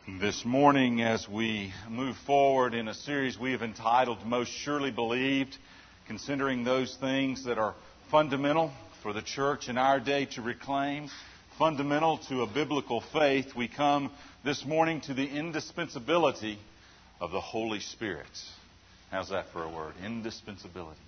This morning, as we move forward in a series we have entitled Most Surely Believed, considering those things that are fundamental for the church in our day to reclaim, fundamental to a biblical faith, we come this morning to the indispensability of the Holy Spirit. How's that for a word? Indispensability.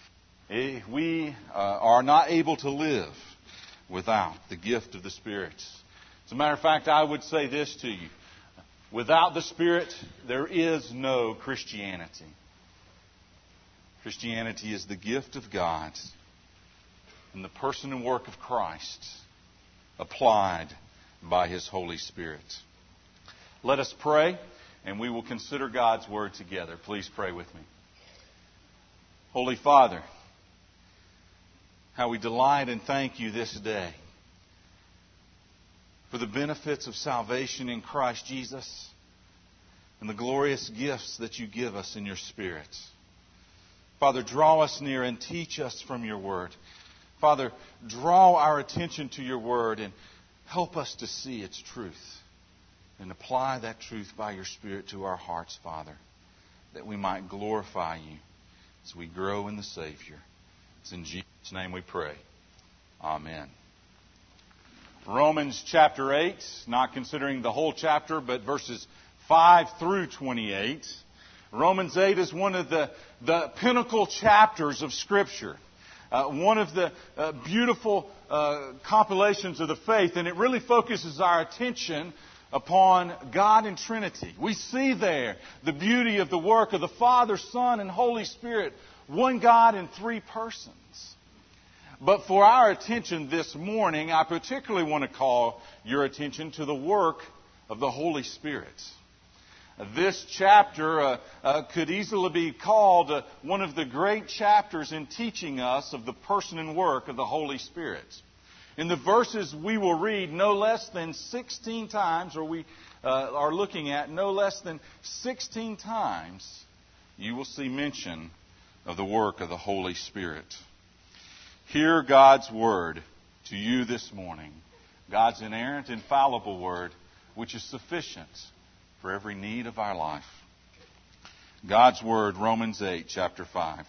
We are not able to live without the gift of the Spirit. As a matter of fact, I would say this to you. Without the Spirit, there is no Christianity. Christianity is the gift of God in the person and work of Christ, applied by His Holy Spirit. Let us pray, and we will consider God's Word together. Please pray with me. Holy Father, how we delight and thank You this day for the benefits of salvation in Christ Jesus and the glorious gifts that You give us in Your Spirit. Father, draw us near and teach us from Your Word. Father, draw our attention to Your Word and help us to see its truth and apply that truth by Your Spirit to our hearts, Father, that we might glorify You as we grow in the Savior. It's in Jesus' name we pray. Amen. Romans chapter 8, not considering the whole chapter, but verses 5 through 28. Romans 8 is one of the pinnacle chapters of Scripture. One of the beautiful compilations of the faith, and it really focuses our attention upon God in Trinity. We see there the beauty of the work of the Father, Son, and Holy Spirit, one God in three persons. But for our attention this morning, I particularly want to call your attention to the work of the Holy Spirit. This chapter could easily be called one of the great chapters in teaching us of the person and work of the Holy Spirit. In the verses we will read no less than 16 times, or we are looking at no less than 16 times, you will see mention of the work of the Holy Spirit. Hear God's Word to you this morning. God's inerrant, infallible Word, which is sufficient for every need of our life. God's Word, Romans 8, chapter 5.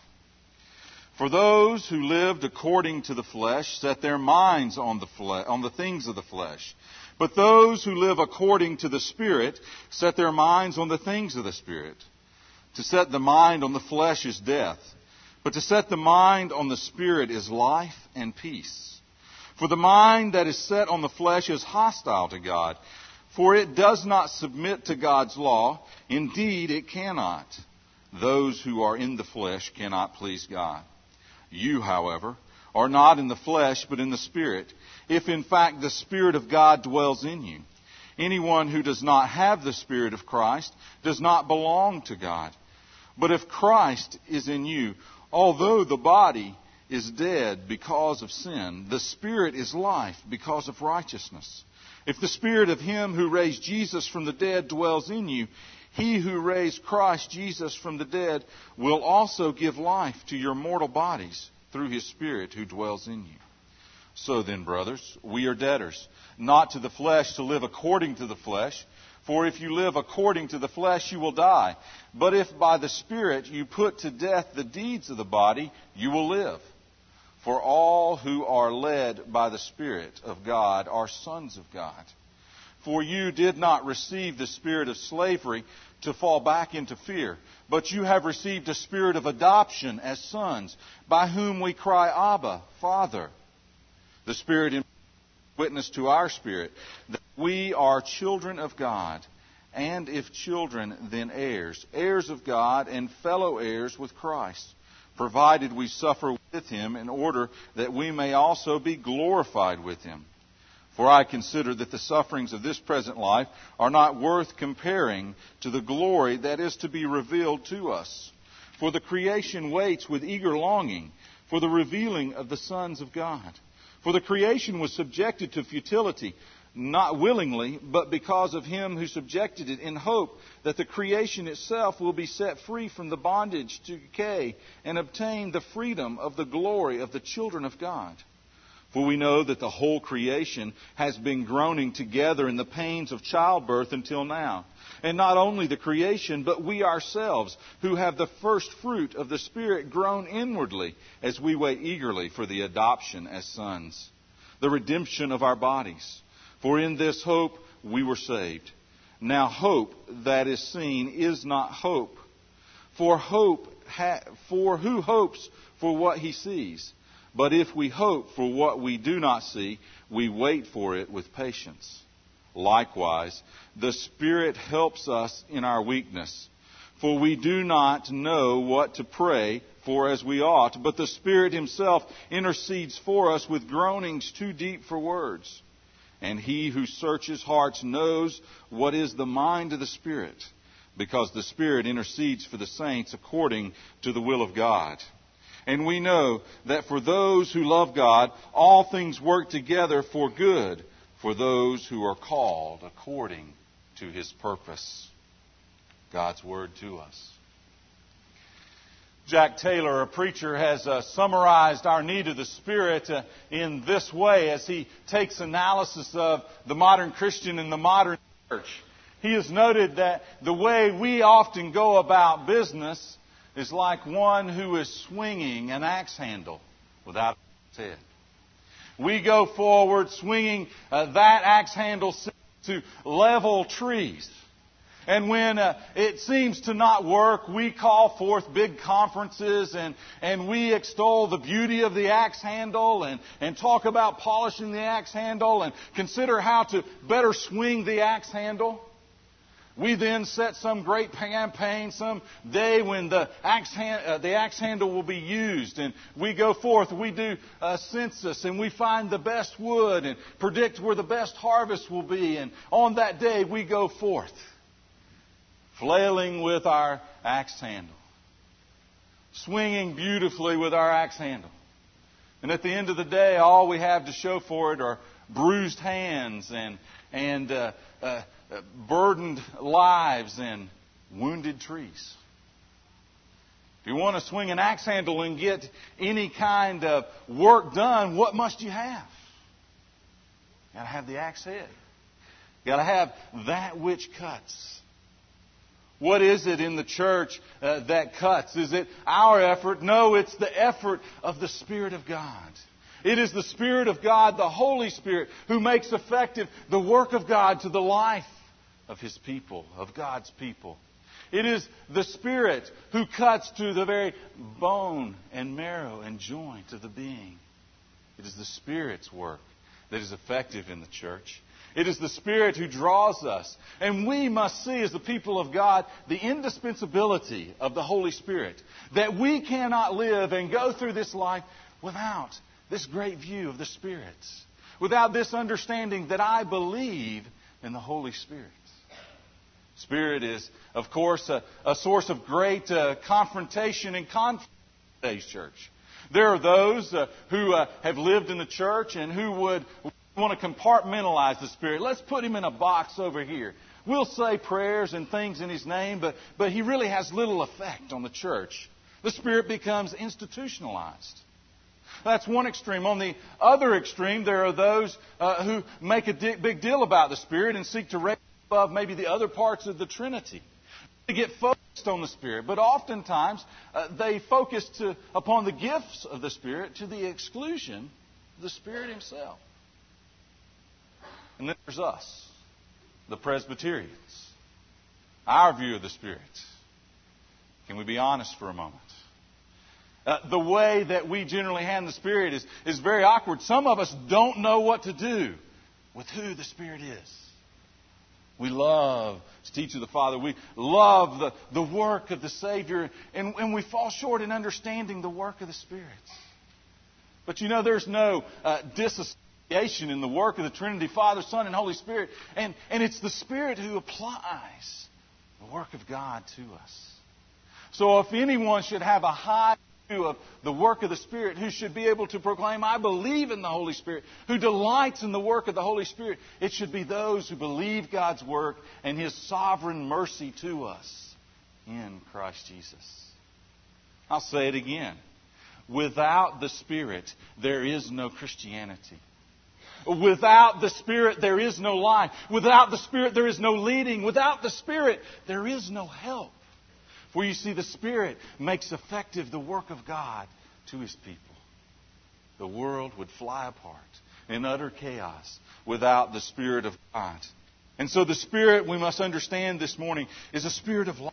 For those who lived according to the flesh set their minds on the things of the flesh. But those who live according to the Spirit set their minds on the things of the Spirit. To set the mind on the flesh is death, but to set the mind on the Spirit is life and peace. For the mind that is set on the flesh is hostile to God, for it does not submit to God's law. Indeed, it cannot. Those who are in the flesh cannot please God. You, however, are not in the flesh, but in the Spirit, if in fact the Spirit of God dwells in you. Anyone who does not have the Spirit of Christ does not belong to God. But if Christ is in you, although the body is dead because of sin, the Spirit is life because of righteousness. If the Spirit of Him who raised Jesus from the dead dwells in you, He who raised Christ Jesus from the dead will also give life to your mortal bodies through His Spirit who dwells in you. So then, brothers, we are debtors, not to the flesh to live according to the flesh. For if you live according to the flesh, you will die. But if by the Spirit you put to death the deeds of the body, you will live. For all who are led by the Spirit of God are sons of God. For you did not receive the spirit of slavery to fall back into fear, but you have received a spirit of adoption as sons, by whom we cry, Abba, Father. The Spirit witness to our spirit that we are children of God, and if children, then heirs, heirs of God and fellow heirs with Christ, provided we suffer with Him in order that we may also be glorified with Him. For I consider that the sufferings of this present life are not worth comparing to the glory that is to be revealed to us. For the creation waits with eager longing for the revealing of the sons of God. For the creation was subjected to futility, not willingly, but because of Him who subjected it, in hope that the creation itself will be set free from the bondage to decay and obtain the freedom of the glory of the children of God. For we know that the whole creation has been groaning together in the pains of childbirth until now. And not only the creation, but we ourselves, who have the first fruit of the Spirit, groan inwardly as we wait eagerly for the adoption as sons, the redemption of our bodies. For in this hope we were saved. Now hope that is seen is not hope. For who hopes for what he sees? But if we hope for what we do not see, we wait for it with patience. Likewise, the Spirit helps us in our weakness. For we do not know what to pray for as we ought, but the Spirit Himself intercedes for us with groanings too deep for words. And He who searches hearts knows what is the mind of the Spirit, because the Spirit intercedes for the saints according to the will of God. And we know that for those who love God, all things work together for good, for those who are called according to His purpose. God's Word to us. Jack Taylor, a preacher, has summarized our need of the Spirit in this way as he takes analysis of the modern Christian and the modern church. He has noted that the way we often go about business is like one who is swinging an axe handle without its head. We go forward swinging that axe handle to level trees. And when it seems to not work, we call forth big conferences and we extol the beauty of the axe handle and talk about polishing the axe handle and consider how to better swing the axe handle. We then set some great campaign, some day when the axe handle will be used. And we go forth, we do a census, and we find the best wood and predict where the best harvest will be. And on that day, we go forth, flailing with our axe handle, swinging beautifully with our axe handle. And at the end of the day, all we have to show for it are bruised hands and burdened lives and wounded trees. If you want to swing an axe handle and get any kind of work done, what must you have? You got to have the axe head. You got to have that which cuts. What is it in the church that cuts? Is it our effort? No, it's the effort of the Spirit of God. It is the Spirit of God, the Holy Spirit, who makes effective the work of God to the life of His people, of God's people. It is the Spirit who cuts to the very bone and marrow and joint of the being. It is the Spirit's work that is effective in the church. It is the Spirit who draws us. And we must see, as the people of God, the indispensability of the Holy Spirit. That we cannot live and go through this life without this great view of the Spirit. Without this understanding that I believe in the Holy Spirit. Spirit is, of course, a source of great confrontation and conflict in today's church. There are those who have lived in the church and who would want to compartmentalize the Spirit. Let's put Him in a box over here. We'll say prayers and things in His name, but He really has little effect on the church. The Spirit becomes institutionalized. That's one extreme. On the other extreme, there are those who make a big deal about the Spirit and seek to raise above maybe the other parts of the Trinity. They get focused on the Spirit, but oftentimes they focus upon the gifts of the Spirit to the exclusion of the Spirit Himself. And then there's us, the Presbyterians. Our view of the Spirit. Can we be honest for a moment? The way that we generally handle the Spirit is very awkward. Some of us don't know what to do with who the Spirit is. We love to teach of the Father. We love the work of the Savior. And we fall short in understanding the work of the Spirit. But you know, there's no disassociation in the work of the Trinity, Father, Son, and Holy Spirit. And it's the Spirit who applies the work of God to us. So if anyone should have a high view of the work of the Spirit, who should be able to proclaim, I believe in the Holy Spirit, who delights in the work of the Holy Spirit, it should be those who believe God's work and His sovereign mercy to us in Christ Jesus. I'll say it again. without the Spirit, there is no Christianity. Without the Spirit, there is no life. Without the Spirit, there is no leading. Without the Spirit, there is no help. For you see, the Spirit makes effective the work of God to His people. The world would fly apart in utter chaos without the Spirit of God. And so the Spirit, we must understand this morning, is a spirit of life.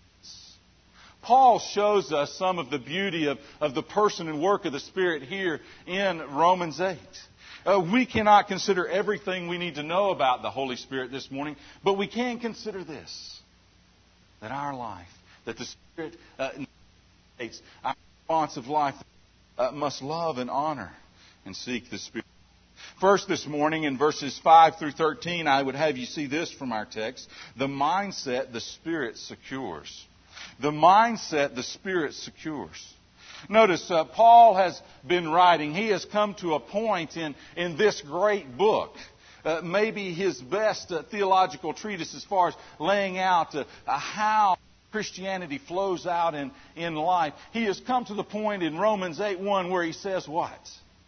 Paul shows us some of the beauty of the person and work of the Spirit here in Romans 8. We cannot consider everything we need to know about the Holy Spirit this morning, but we can consider this, that our life, that the Spirit indicates our response of life, must love and honor and seek the Spirit. First this morning in verses 5 through 13, I would have you see this from our text, the mindset the Spirit secures. The mindset the Spirit secures. Notice, Paul has been writing. He has come to a point in this great book, maybe his best theological treatise as far as laying out how Christianity flows out in life. He has come to the point in Romans 8:1 where he says what?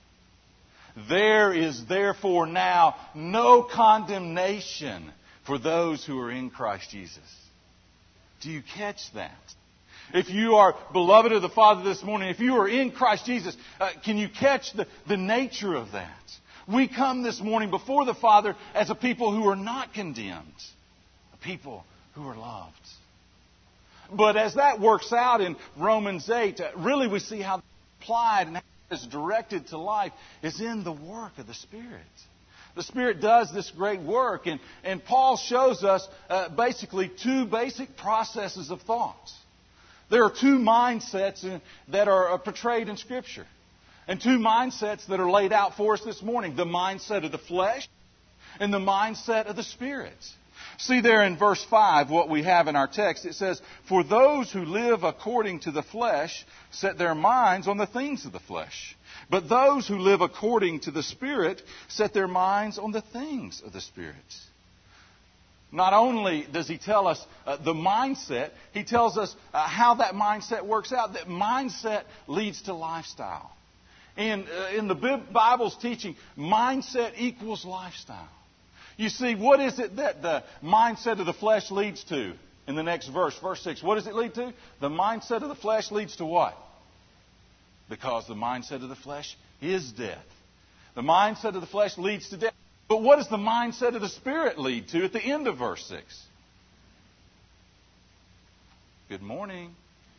There is therefore now no condemnation for those who are in Christ Jesus. Do you catch that? If you are beloved of the Father this morning, if you are in Christ Jesus, can you catch the nature of that? We come this morning before the Father as a people who are not condemned, a people who are loved. But as that works out in Romans 8, really we see how it's applied and how it's directed to life is in the work of the Spirit. The Spirit does this great work, and Paul shows us basically two basic processes of thought. There are two mindsets that are portrayed in Scripture, and two mindsets that are laid out for us this morning. The mindset of the flesh and the mindset of the Spirit. See there in verse 5 what we have in our text. It says, "For those who live according to the flesh set their minds on the things of the flesh. But those who live according to the Spirit set their minds on the things of the Spirit." Not only does he tell us the mindset, he tells us how that mindset works out. That mindset leads to lifestyle. In the Bible's teaching, mindset equals lifestyle. You see, what is it that the mindset of the flesh leads to? In the next verse, verse 6, what does it lead to? The mindset of the flesh leads to what? Because the mindset of the flesh is death. The mindset of the flesh leads to death. But what does the mindset of the Spirit lead to at the end of verse 6? Good morning.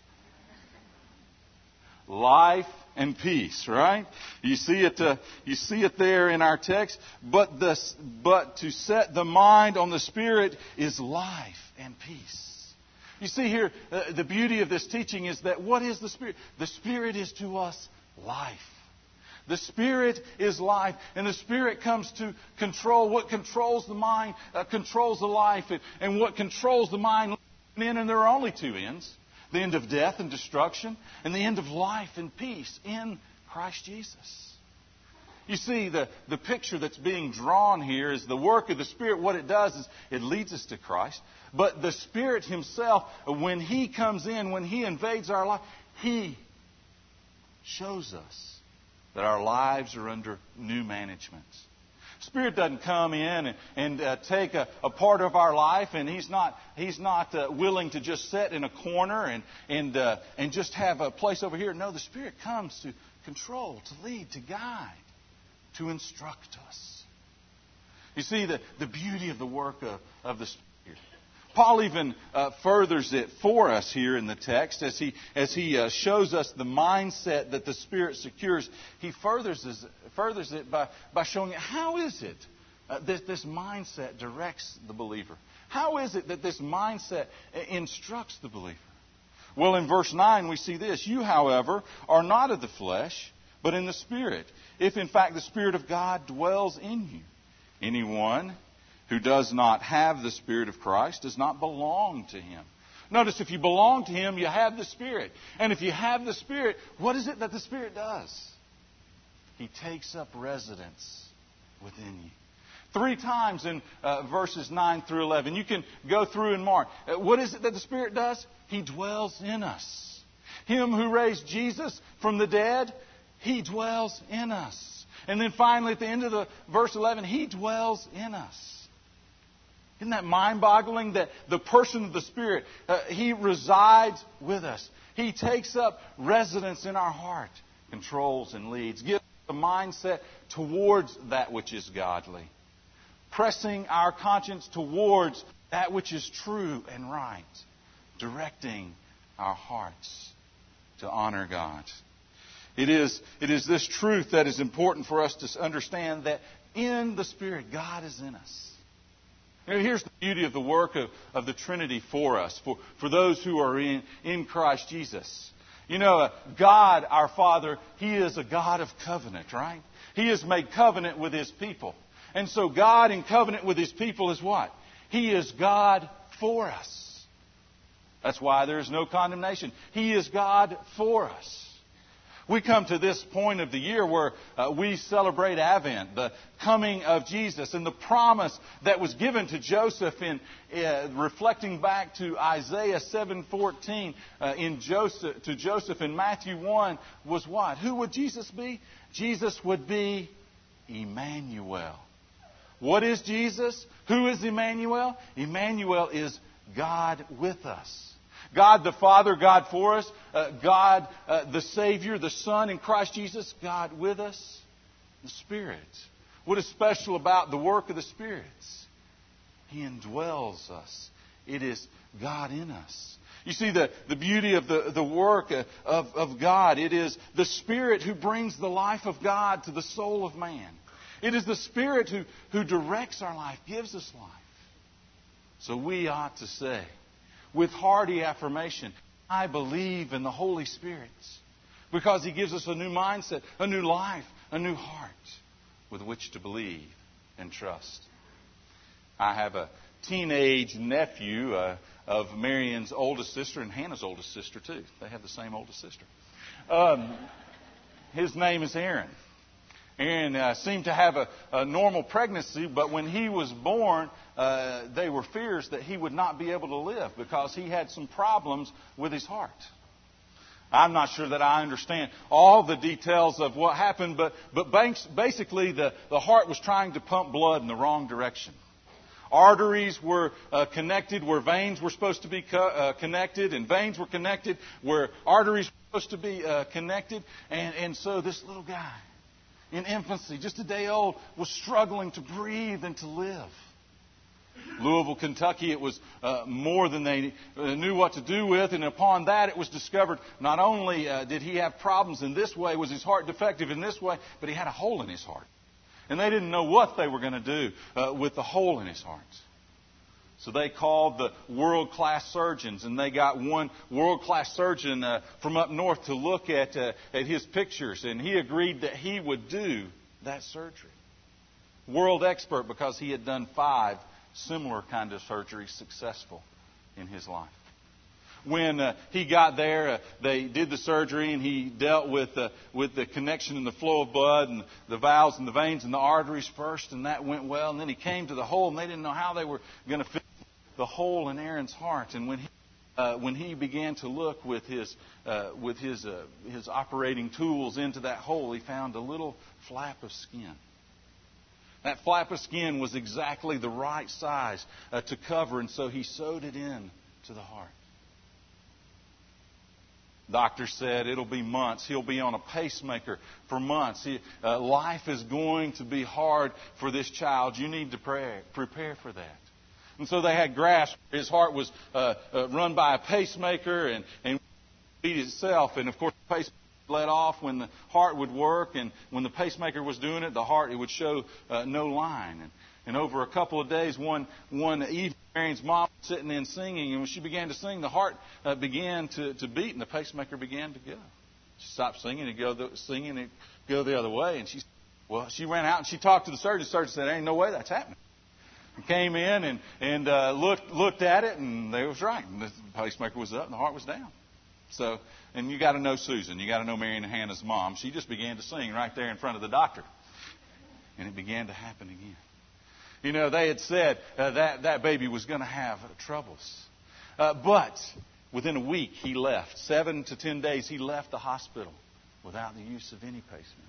Life and peace, right? You see it there in our text. But to set the mind on the Spirit is life and peace. You see here, the beauty of this teaching is that what is the Spirit? The Spirit is to us life. The Spirit is life, and the Spirit comes to control. What controls the mind controls the life, and what controls the mind and there are only two ends. The end of death and destruction, and the end of life and peace in Christ Jesus. You see, the picture that's being drawn here is the work of the Spirit. What it does is it leads us to Christ. But the Spirit Himself, when He comes in, when He invades our life, He shows us that our lives are under new management. Spirit doesn't come in and take a part of our life, and He's not willing to just sit in a corner and just have a place over here. No, the Spirit comes to control, to lead, to guide, to instruct us. You see the beauty of the work of the Spirit. Paul even furthers it for us here in the text as he shows us the mindset that the Spirit secures. He furthers it by showing how is it that this mindset directs the believer. How is it that this mindset instructs the believer? Well, in verse 9 we see this. "You, however, are not of the flesh, but in the Spirit, if in fact the Spirit of God dwells in you. Anyone who does not have the Spirit of Christ does not belong to Him." Notice, if you belong to Him, you have the Spirit. And if you have the Spirit, what is it that the Spirit does? He takes up residence within you. 3 times in verses 9 through 11. You can go through and mark. What is it that the Spirit does? He dwells in us. Him who raised Jesus from the dead, He dwells in us. And then finally at the end of the verse 11, He dwells in us. Isn't that mind-boggling that the person of the Spirit, He resides with us. He takes up residence in our heart, controls and leads, gives us a mindset towards that which is godly, pressing our conscience towards that which is true and right, directing our hearts to honor God. It is this truth that is important for us to understand, that in the Spirit, God is in us. Here's the beauty of the work of the Trinity for us, for those who are in Christ Jesus. God, our Father, He is a God of covenant, right? He has made covenant with His people. And so God in covenant with His people is what? He is God for us. That's why there is no condemnation. He is God for us. We come to this point of the year where we celebrate Advent, the coming of Jesus, and the promise that was given to Joseph in reflecting back to Isaiah 7:14 to Joseph in Matthew 1 was what? Who would Jesus be? Jesus would be Emmanuel. What is Jesus? Who is Emmanuel? Emmanuel is God with us. God the Father, God for us. God the Savior, the Son in Christ Jesus, God with us. The Spirit. What is special about the work of the Spirit? He indwells us. It is God in us. You see the beauty of the work of God. It is the Spirit who brings the life of God to the soul of man. It is the Spirit who directs our life, gives us life. So we ought to say, with hearty affirmation, I believe in the Holy Spirit, because He gives us a new mindset, a new life, a new heart with which to believe and trust. I have a teenage nephew of Marion's oldest sister and Hannah's oldest sister too. They have the same oldest sister. His name is Aaron. Aaron seemed to have a normal pregnancy, but when he was born, they were fears that he would not be able to live because he had some problems with his heart. I'm not sure that I understand all the details of what happened, but basically the heart was trying to pump blood in the wrong direction. Arteries were connected where veins were supposed to be connected, and veins were connected where arteries were supposed to be connected. And so this little guy, in infancy, just a day old, was struggling to breathe and to live. Louisville, Kentucky, it was more than they knew what to do with. And upon that, it was discovered not only did he have problems in this way, was his heart defective in this way, but he had a hole in his heart. And they didn't know what they were going to do with the hole in his heart. So they called the world-class surgeons, and they got one world-class surgeon from up north to look at his pictures, and he agreed that he would do that surgery. World expert, because he had done 5 similar kind of surgeries successful in his life. When he got there, they did the surgery, and he dealt with the connection and the flow of blood and the valves and the veins and the arteries first, and that went well. And then he came to the hole, and they didn't know how they were going to fit the hole in Aaron's heart. And when he began to look with his operating tools into that hole, he found a little flap of skin. That flap of skin was exactly the right size to cover, and so he sewed it in to the heart. Doctor said it'll be months. He'll be on a pacemaker for months. Life is going to be hard for this child. You need to prepare for that. And so they had graphs. His heart was run by a pacemaker and beat itself. And of course, the pacemaker let off when the heart would work. And when the pacemaker was doing it, the heart, it would show no line. And over a couple of days, one evening, Marion's mom was sitting in singing, and when she began to sing, the heart began to beat, and the pacemaker began to go. She stopped singing and go the other way, and she ran out and she talked to the surgeon. The surgeon said, "Ain't no way that's happening." And came in and looked at it, and they was right. And the pacemaker was up and the heart was down. So, and you got to know Susan. You got to know Marion and Hannah's mom. She just began to sing right there in front of the doctor, and it began to happen again. They had said that baby was going to have troubles. But Within a week, he left. 7 to 10 days, he left the hospital without the use of any pacemaker.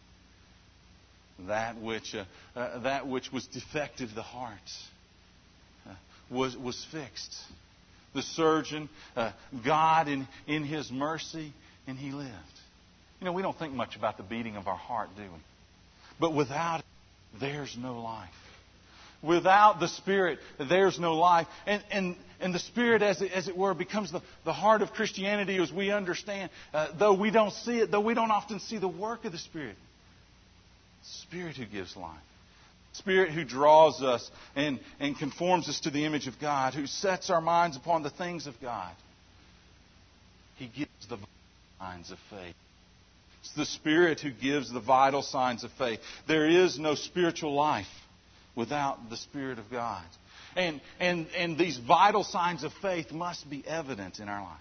That which was defective, the heart, was fixed. The surgeon, God in His mercy, and he lived. You know, we don't think much about the beating of our heart, do we? But without it, there's no life. Without the Spirit, there's no life. And the Spirit, as it were, becomes the heart of Christianity as we understand. Though we don't see it, though we don't often see the work of the Spirit. Spirit who gives life. Spirit who draws us and conforms us to the image of God, who sets our minds upon the things of God. He gives the signs of faith. It's the Spirit who gives the vital signs of faith. There is no spiritual life without the Spirit of God. And these vital signs of faith must be evident in our life.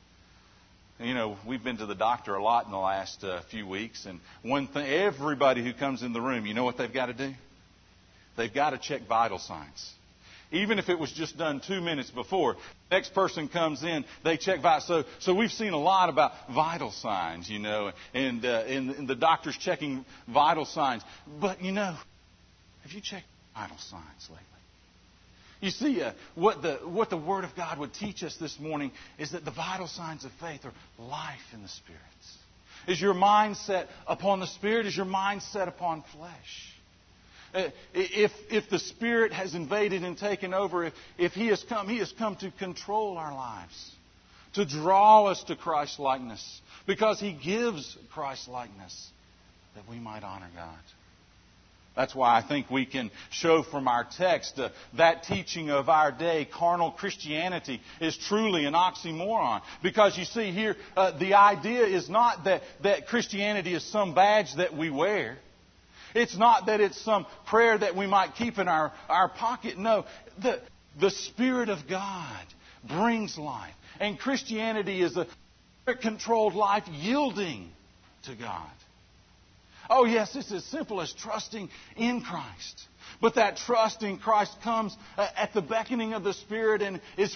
You know, we've been to the doctor a lot in the last few weeks, and one thing, everybody who comes in the room, you know what they've got to do? They've got to check vital signs. Even if it was just done 2 minutes before, next person comes in, they check vital. So we've seen a lot about vital signs, you know, and the doctor's checking vital signs. But, you know, have you checked vital signs lately? You see, what the Word of God would teach us this morning is that the vital signs of faith are life in the Spirit. Is your mind set upon the Spirit? Is your mind set upon flesh? If the Spirit has invaded and taken over, if He has come to control our lives, to draw us to Christ-likeness, because He gives Christ-likeness that we might honor God. That's why I think we can show from our text that teaching of our day, carnal Christianity, is truly an oxymoron. Because you see here, the idea is not that Christianity is some badge that we wear. It's not that it's some prayer that we might keep in our pocket. No, the Spirit of God brings life. And Christianity is a Spirit-controlled life yielding to God. Oh yes, it's as simple as trusting in Christ. But that trust in Christ comes at the beckoning of the Spirit and is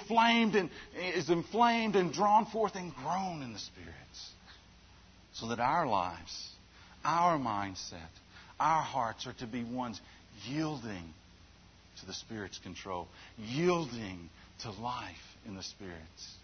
inflamed and drawn forth and grown in the Spirit. So that our lives, our mindset, our hearts are to be ones yielding to the Spirit's control, yielding to life in the Spirit.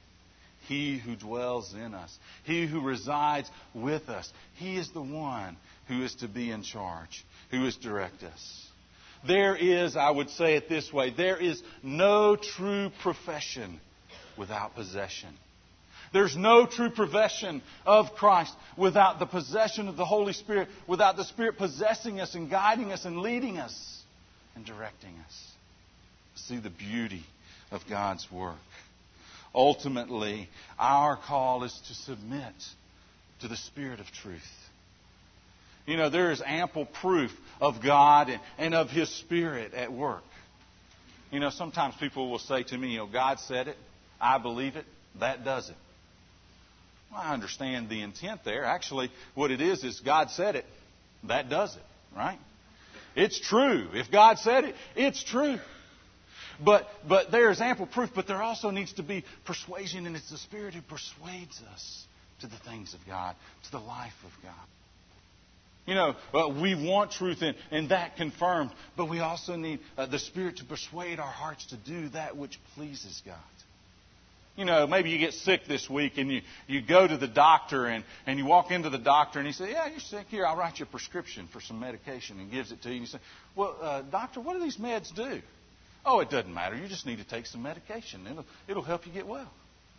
He who dwells in us, He who resides with us, He is the one who is to be in charge, who is to direct us. There is, I would say it this way, there is no true profession without possession. There's no true profession of Christ without the possession of the Holy Spirit, without the Spirit possessing us and guiding us and leading us and directing us. See the beauty of God's work. Ultimately, our call is to submit to the Spirit of truth. You know, there is ample proof of God and of His Spirit at work. You know, sometimes people will say to me, you know, God said it, I believe it, that does it. Well, I understand the intent there. Actually, what it is God said it, that does it, right? It's true. If God said it, it's true. But there is ample proof, but there also needs to be persuasion, and it's the Spirit who persuades us to the things of God, to the life of God. You know, we want truth and that confirmed, but we also need the Spirit to persuade our hearts to do that which pleases God. You know, maybe you get sick this week and you go to the doctor and you walk into the doctor and he says, yeah, you're sick. Here, I'll write you a prescription for some medication, and gives it to you. And you say, well, doctor, what do these meds do? Oh, it doesn't matter. You just need to take some medication. It'll help you get well.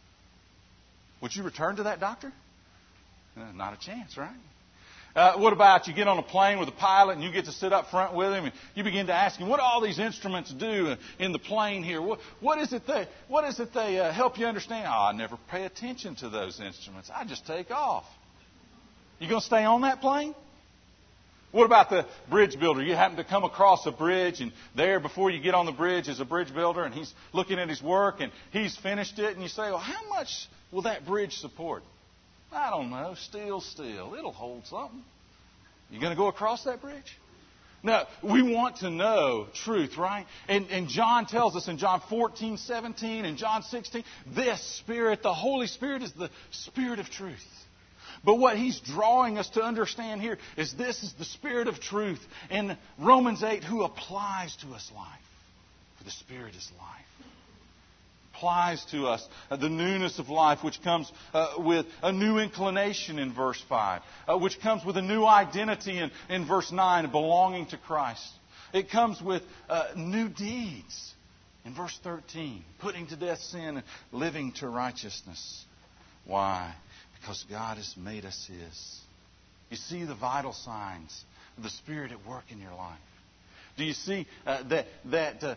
Would you return to that doctor? Not a chance, right? What about you get on a plane with a pilot and you get to sit up front with him and you begin to ask him, what do all these instruments do in the plane here? What is it they help you understand? Oh, I never pay attention to those instruments. I just take off. You going to stay on that plane? What about the bridge builder? You happen to come across a bridge, and there before you get on the bridge is a bridge builder, and he's looking at his work, and he's finished it, and you say, well, how much will that bridge support? I don't know. Steel. It'll hold something. You going to go across that bridge? No, we want to know truth, right? And John tells us in John 14:17 and John 16, this Spirit, the Holy Spirit, is the Spirit of truth. But what he's drawing us to understand here is this is the Spirit of truth in Romans 8 who applies to us life. For the Spirit is life. Applies to us the newness of life, which comes with a new inclination in verse 5, which comes with a new identity in verse 9, belonging to Christ. It comes with new deeds in verse 13, putting to death sin and living to righteousness. Why? Because God has made us His. You see the vital signs of the Spirit at work in your life. Do you see that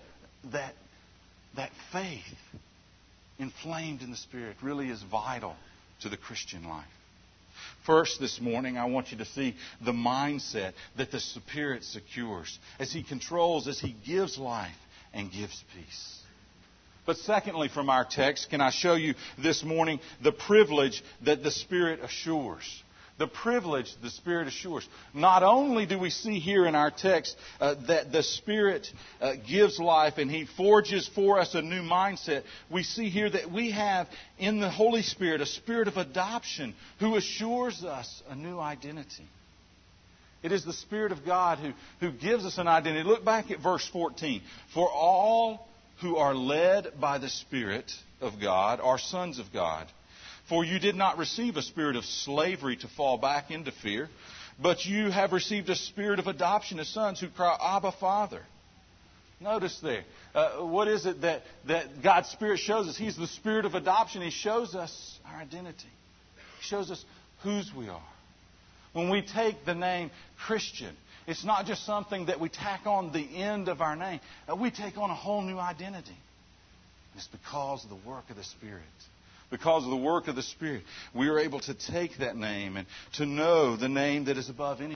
faith inflamed in the Spirit really is vital to the Christian life? First, this morning, I want you to see the mindset that the Spirit secures as He controls, as He gives life and gives peace. But secondly, from our text, can I show you this morning the privilege that the Spirit assures? The privilege the Spirit assures. Not only do we see here in our text that the Spirit gives life and He forges for us a new mindset, we see here that we have in the Holy Spirit a spirit of adoption who assures us a new identity. It is the Spirit of God who gives us an identity. Look back at verse 14. For all who are led by the Spirit of God are sons of God. For you did not receive a spirit of slavery to fall back into fear, but you have received a spirit of adoption as sons who cry, Abba, Father. Notice there. What is it that God's Spirit shows us? He's the Spirit of adoption. He shows us our identity. He shows us whose we are. When we take the name Christian, it's not just something that we tack on the end of our name. We take on a whole new identity. It's because of the work of the Spirit. Because of the work of the Spirit, we are able to take that name and to know the name that is above any.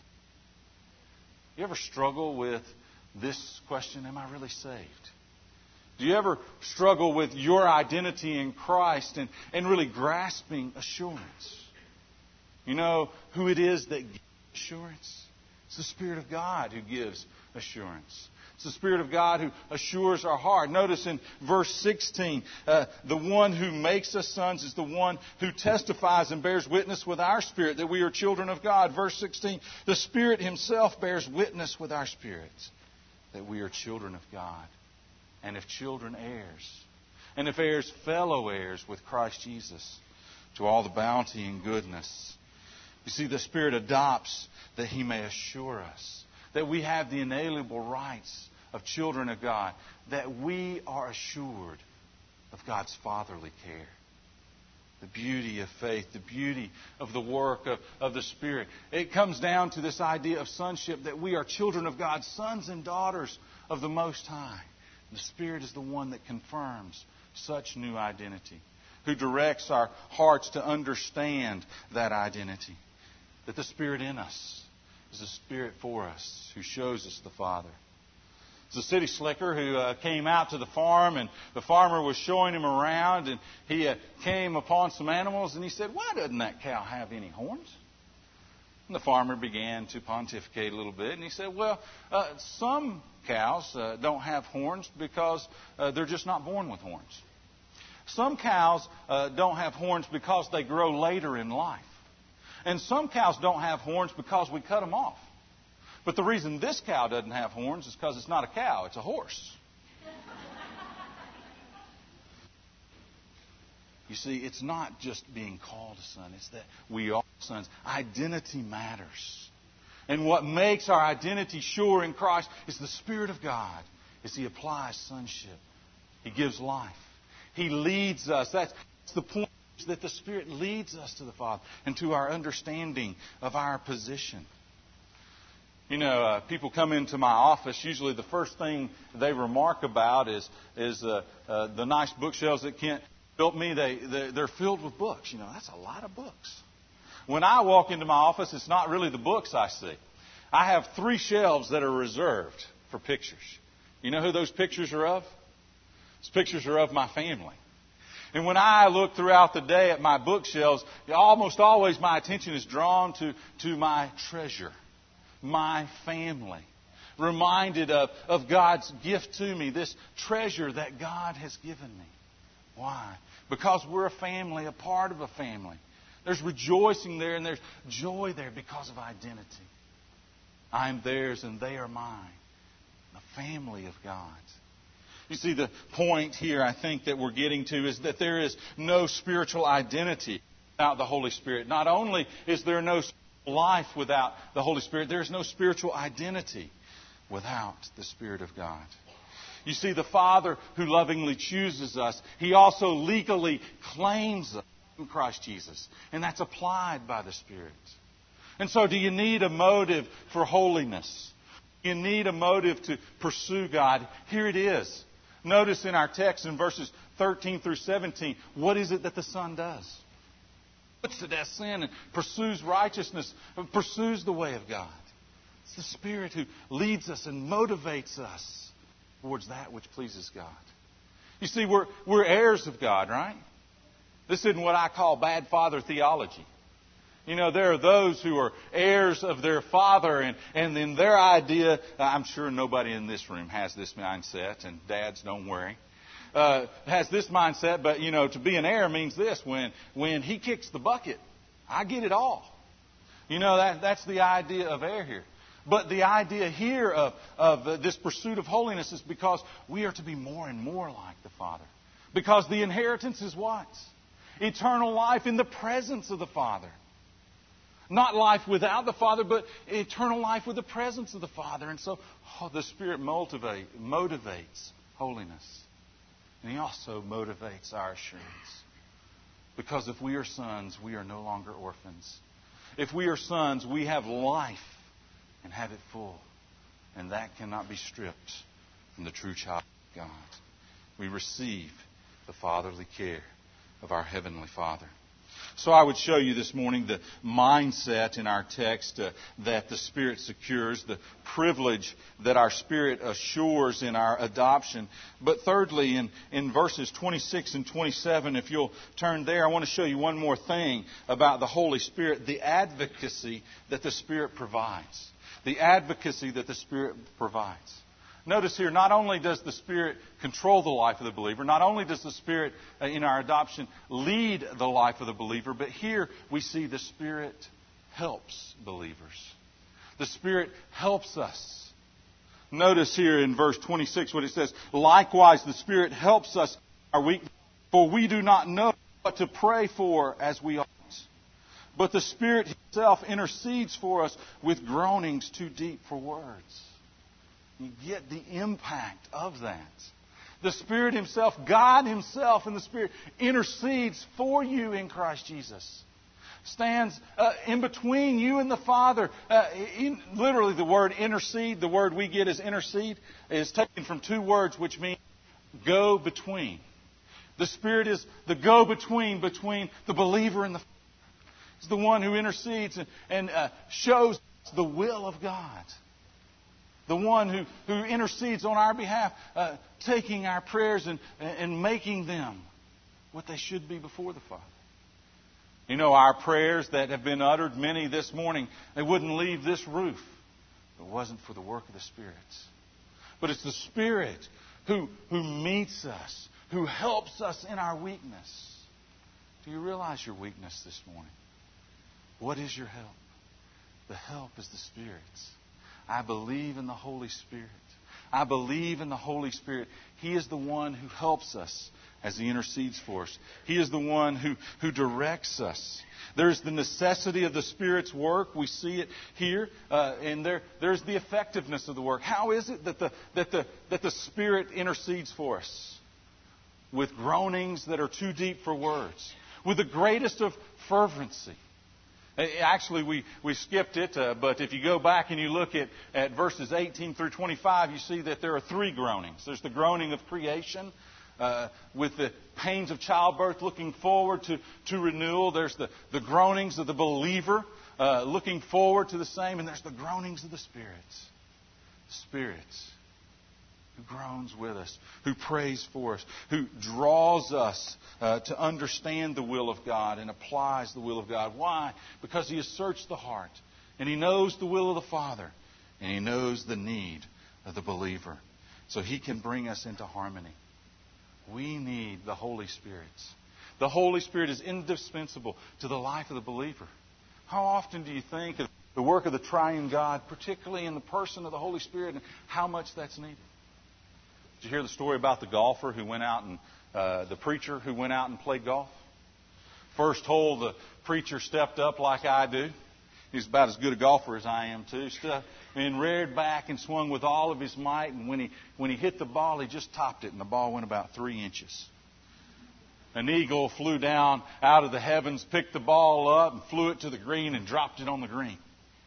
You ever struggle with this question, am I really saved? Do you ever struggle with your identity in Christ and really grasping assurance? You know who it is that gives assurance? It's the Spirit of God who gives assurance. It's the Spirit of God who assures our heart. Notice in verse 16, the one who makes us sons is the one who testifies and bears witness with our spirit that we are children of God. Verse 16, the Spirit Himself bears witness with our spirits that we are children of God. And if children, heirs. And if heirs, fellow heirs with Christ Jesus to all the bounty and goodness. You see, the Spirit adopts that He may assure us that we have the inalienable rights of children of God, that we are assured of God's fatherly care. The beauty of faith, the beauty of the work of the Spirit. It comes down to this idea of sonship, that we are children of God, sons and daughters of the Most High. The Spirit is the one that confirms such new identity, who directs our hearts to understand that identity. That the Spirit in us is the Spirit for us, who shows us the Father. It's a city slicker who came out to the farm, and the farmer was showing him around, and he came upon some animals, and he said, why doesn't that cow have any horns? And the farmer began to pontificate a little bit, and he said, well, some cows don't have horns because they're just not born with horns. Some cows don't have horns because they grow later in life. And some cows don't have horns because we cut them off. But the reason this cow doesn't have horns is because it's not a cow, it's a horse. You see, it's not just being called a son, it's that we are sons. Identity matters. And what makes our identity sure in Christ is the Spirit of God, as He applies sonship. He gives life. He leads us. That's the point. That the Spirit leads us to the Father and to our understanding of our position. You know, people come into my office. Usually, the first thing they remark about is the nice bookshelves that Kent built me. They're filled with books. You know, that's a lot of books. When I walk into my office, it's not really the books I see. I have 3 shelves that are reserved for pictures. You know who those pictures are of? Those pictures are of my family. And when I look throughout the day at my bookshelves, almost always my attention is drawn to my treasure, my family. reminded of God's gift to me, this treasure that God has given me. Why? Because we're a family, a part of a family. There's rejoicing there and there's joy there because of identity. I'm theirs and they are mine. The family of God. You see, the point here I think that we're getting to is that there is no spiritual identity without the Holy Spirit. Not only is there no life without the Holy Spirit, there is no spiritual identity without the Spirit of God. You see, the Father who lovingly chooses us, He also legally claims us in Christ Jesus. And that's applied by the Spirit. And so do you need a motive for holiness? You need a motive to pursue God. Here it is. Notice in our text in verses 13 through 17, what is it that the Son does? Puts to death sin and pursues righteousness, pursues the way of God. It's the Spirit who leads us and motivates us towards that which pleases God. You see, we're heirs of God, right? This isn't what I call bad father theology. You know, there are those who are heirs of their father, and then their idea, I'm sure nobody in this room has this mindset, and dads, don't worry, has this mindset, but, you know, to be an heir means this: when he kicks the bucket, I get it all. You know, that's the idea of heir here. But the idea here of this pursuit of holiness is because we are to be more and more like the Father. Because the inheritance is what? Eternal life in the presence of the Father. Not life without the Father, but eternal life with the presence of the Father. And so the Spirit motivates holiness. And He also motivates our assurance. Because if we are sons, we are no longer orphans. If we are sons, we have life and have it full. And that cannot be stripped from the true child of God. We receive the fatherly care of our Heavenly Father. So I would show you this morning the mindset in our text that the Spirit secures, the privilege that our Spirit assures in our adoption. But thirdly, in verses 26 and 27, if you'll turn there, I want to show you one more thing about the Holy Spirit, the advocacy that the Spirit provides. The advocacy that the Spirit provides. Notice here, not only does the Spirit control the life of the believer, not only does the Spirit in our adoption lead the life of the believer, but here we see the Spirit helps believers. The Spirit helps us. Notice here in verse 26 what it says: likewise the Spirit helps us in our weakness, for we do not know what to pray for as we ought. But the Spirit Himself intercedes for us with groanings too deep for words. You get the impact of that. The Spirit Himself, God Himself in the Spirit, intercedes for you in Christ Jesus. Stands in between you and the Father. Literally the word intercede, the word we get as intercede, is taken from two words which mean go between. The Spirit is the go-between between the believer and the Father. It's the one who intercedes and shows the will of God. The one who intercedes on our behalf, taking our prayers and making them what they should be before the Father. You know, our prayers that have been uttered, many this morning, they wouldn't leave this roof if it wasn't for the work of the Spirit. But it's the Spirit who meets us, who helps us in our weakness. Do you realize your weakness this morning? What is your help? The help is the Spirit's. I believe in the Holy Spirit. I believe in the Holy Spirit. He is the one who helps us as He intercedes for us. He is the one who directs us. There's the necessity of the Spirit's work. We see it here. And there's the effectiveness of the work. How is it that the Spirit intercedes for us? With groanings that are too deep for words. With the greatest of fervency. Actually, we skipped it, but if you go back and you look at verses 18 through 25, you see that there are three groanings. There's the groaning of creation, with the pains of childbirth looking forward to renewal. There's the groanings of the believer looking forward to the same. And there's the groanings of the Spirit. Spirit who groans with us, who prays for us, who draws us to understand the will of God and applies the will of God. Why? Because He has searched the heart and He knows the will of the Father. And He knows the need of the believer. So He can bring us into harmony. We need the Holy Spirit. The Holy Spirit is indispensable to the life of the believer. How often do you think of the work of the triune God, particularly in the person of the Holy Spirit, and how much that's needed? Did you hear the story about the golfer who went out and the preacher who went out and played golf? First hole, the preacher stepped up like I do. He's about as good a golfer as I am too. And reared back and swung with all of his might. And when he hit the ball, he just topped it, and the ball went about 3 inches. An eagle flew down out of the heavens, picked the ball up, and flew it to the green and dropped it on the green.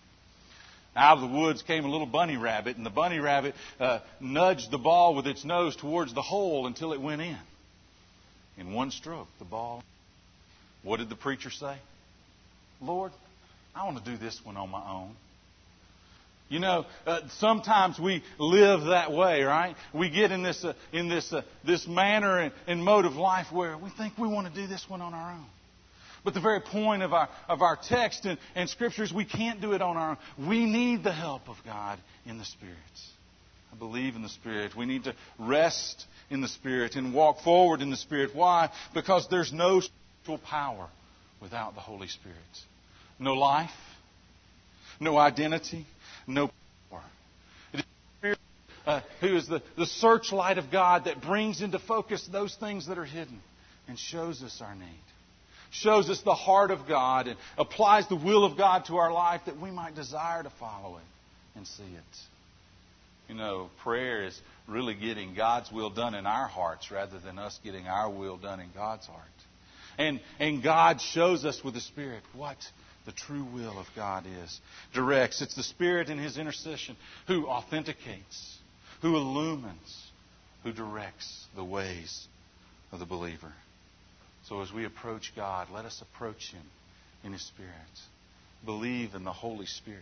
Out of the woods came a little bunny rabbit, and the bunny rabbit nudged the ball with its nose towards the hole until it went in. In one stroke, the ball. What did the preacher say? Lord, I want to do this one on my own. You know, sometimes we live that way, right? We get in this manner and mode of life where we think we want to do this one on our own. But the very point of our text and Scriptures, we can't do it on our own. We need the help of God in the Spirit. I believe in the Spirit. We need to rest in the Spirit and walk forward in the Spirit. Why? Because there's no spiritual power without the Holy Spirit. No life, no identity, no power. It is the Spirit who is the searchlight of God that brings into focus those things that are hidden and shows us our need. Shows us the heart of God and applies the will of God to our life that we might desire to follow it and see it. You know, prayer is really getting God's will done in our hearts rather than us getting our will done in God's heart. And God shows us with the Spirit what the true will of God is. Directs. It's the Spirit in His intercession who authenticates, who illumines, who directs the ways of the believer. So as we approach God, let us approach Him in His Spirit. Believe in the Holy Spirit.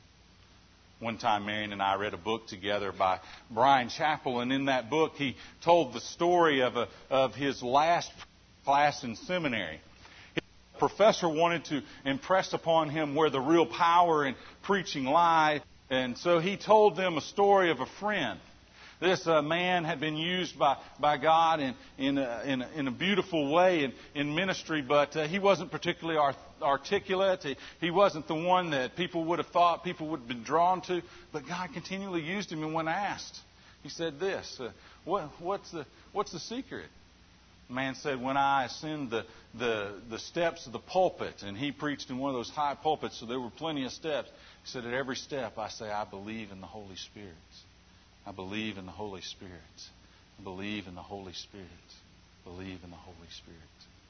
One time, Marion and I read a book together by Brian Chappell, and in that book he told the story of his last class in seminary. His professor wanted to impress upon him where the real power in preaching lied, and so he told them a story of a friend. This man had been used by God in a beautiful way in ministry, but he wasn't particularly articulate. He wasn't the one that people would have thought people would have been drawn to. But God continually used him, and when asked, he said this, what's the secret? The man said, when I ascend the steps of the pulpit, and he preached in one of those high pulpits, so there were plenty of steps. He said, at every step I say, I believe in the Holy Spirit. I believe in the Holy Spirit. I believe in the Holy Spirit. Believe in the Holy Spirit.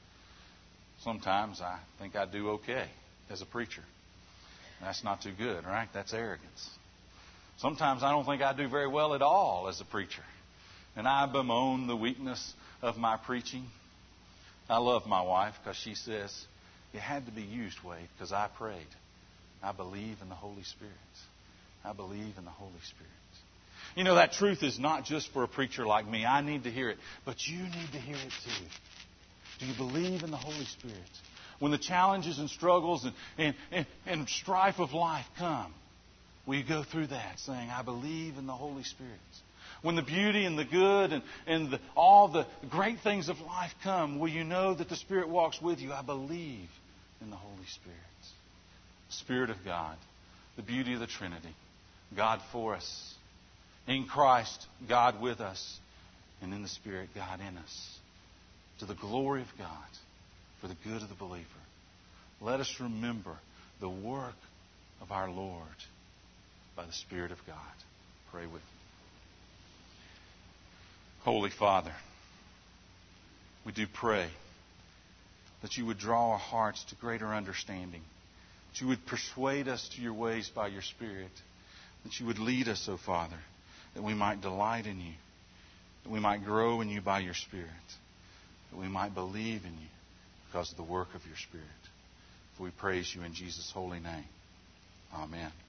Sometimes I think I do okay as a preacher. That's not too good, right? That's arrogance. Sometimes I don't think I do very well at all as a preacher. And I bemoan the weakness of my preaching. I love my wife because she says, it had to be used, Wade, because I prayed. I believe in the Holy Spirit. I believe in the Holy Spirit. You know, that truth is not just for a preacher like me. I need to hear it. But you need to hear it too. Do you believe in the Holy Spirit? When the challenges and struggles and strife of life come, will you go through that saying, I believe in the Holy Spirit? When the beauty and the good and all the great things of life come, will you know that the Spirit walks with you? I believe in the Holy Spirit. The Spirit of God, the beauty of the Trinity, God for us. In Christ, God with us, and in the Spirit, God in us. To the glory of God, for the good of the believer. Let us remember the work of our Lord by the Spirit of God. Pray with me. Holy Father, we do pray that you would draw our hearts to greater understanding, that you would persuade us to your ways by your Spirit, that you would lead us, O Father, that we might delight in you, that we might grow in you by your Spirit, that we might believe in you because of the work of your Spirit. For we praise you in Jesus' holy name. Amen.